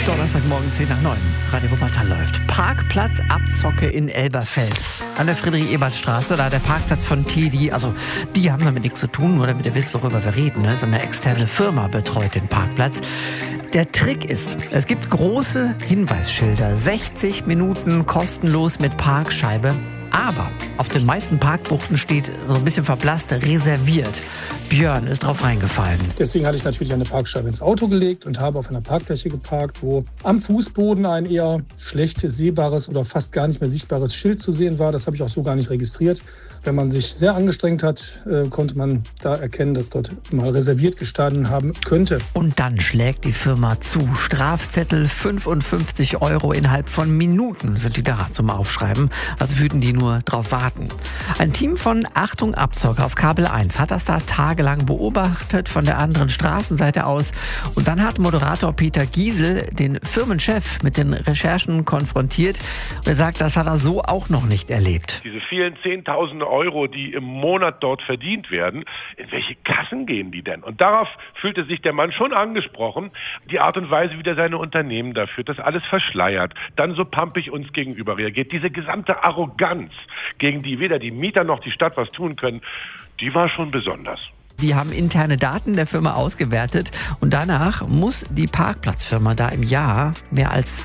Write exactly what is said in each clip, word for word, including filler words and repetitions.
Donnerstagmorgen zehn nach neun. Radio Wuppertal läuft. Parkplatzabzocke in Elberfeld. An der Friedrich-Ebert-Straße, da der Parkplatz von Tedi, also die haben damit nichts zu tun, nur damit ihr wisst, worüber wir reden. Ne? So eine externe Firma betreut den Parkplatz. Der Trick ist, es gibt große Hinweisschilder, sechzig Minuten kostenlos mit Parkscheibe. Aber auf den meisten Parkbuchten steht so ein bisschen verblasst reserviert. Björn ist drauf reingefallen. Deswegen hatte ich natürlich eine Parkscheibe ins Auto gelegt und habe auf einer Parkfläche geparkt, wo am Fußboden ein eher schlecht sehbares oder fast gar nicht mehr sichtbares Schild zu sehen war. Das habe ich auch so gar nicht registriert. Wenn man sich sehr angestrengt hat, konnte man da erkennen, dass dort mal reserviert gestanden haben könnte. Und dann schlägt die Firma zu. Strafzettel fünfundfünfzig Euro innerhalb von Minuten sind die da zum Aufschreiben. Also würden die nur drauf warten. Ein Team von Achtung Abzocke auf Kabel eins hat das da tagelang beobachtet von der anderen Straßenseite aus. Und dann hat Moderator Peter Giesel den Firmenchef mit den Recherchen konfrontiert. Und er sagt, das hat er so auch noch nicht erlebt. Diese vielen Zehntausende Euro, die im Monat dort verdient werden, in welche Kassen gehen die denn? Und darauf fühlte sich der Mann schon angesprochen. Die Art und Weise, wie der seine Unternehmen da führt, das alles verschleiert, dann so pampig uns gegenüber reagiert. Diese gesamte Arroganz, gegen die weder die Mieter noch die Stadt was tun können, die war schon besonders. Die haben interne Daten der Firma ausgewertet und danach muss die Parkplatzfirma da im Jahr mehr als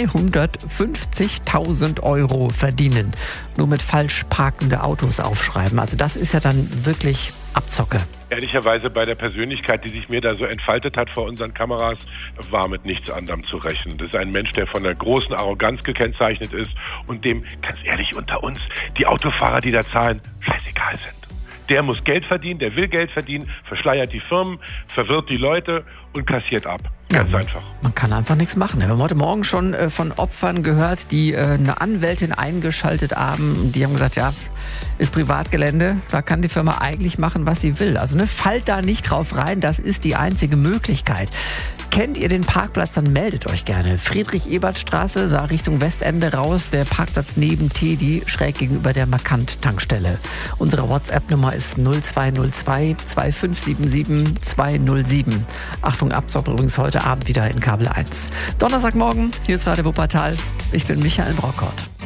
zweihundertfünfzigtausend Euro verdienen. Nur mit falsch parkende Autos aufschreiben. Also das ist ja dann wirklich Abzocke. Ehrlicherweise bei der Persönlichkeit, die sich mir da so entfaltet hat vor unseren Kameras, war mit nichts anderem zu rechnen. Das ist ein Mensch, der von einer großen Arroganz gekennzeichnet ist und dem, ganz ehrlich unter uns, die Autofahrer, die da zahlen, scheißegal sind. Der muss Geld verdienen, der will Geld verdienen, verschleiert die Firmen, verwirrt die Leute und kassiert ab. Ganz ja, einfach. Man kann einfach nichts machen. Wir haben heute Morgen schon äh, von Opfern gehört, die äh, eine Anwältin eingeschaltet haben. Die haben gesagt, ja, ist Privatgelände, da kann die Firma eigentlich machen, was sie will. Also ne, fallt da nicht drauf rein, das ist die einzige Möglichkeit. Kennt ihr den Parkplatz, dann meldet euch gerne. Friedrich-Ebert-Straße, sah Richtung Westende raus, der Parkplatz neben Tedi, schräg gegenüber der Markant-Tankstelle. Unsere WhatsApp-Nummer ist null zwei null zwei zwei fünf sieben sieben zwei null sieben. Achtung, Abzocke übrigens heute Abend wieder in Kabel eins. Donnerstagmorgen, hier ist Radio Wuppertal. Ich bin Michael Brockert.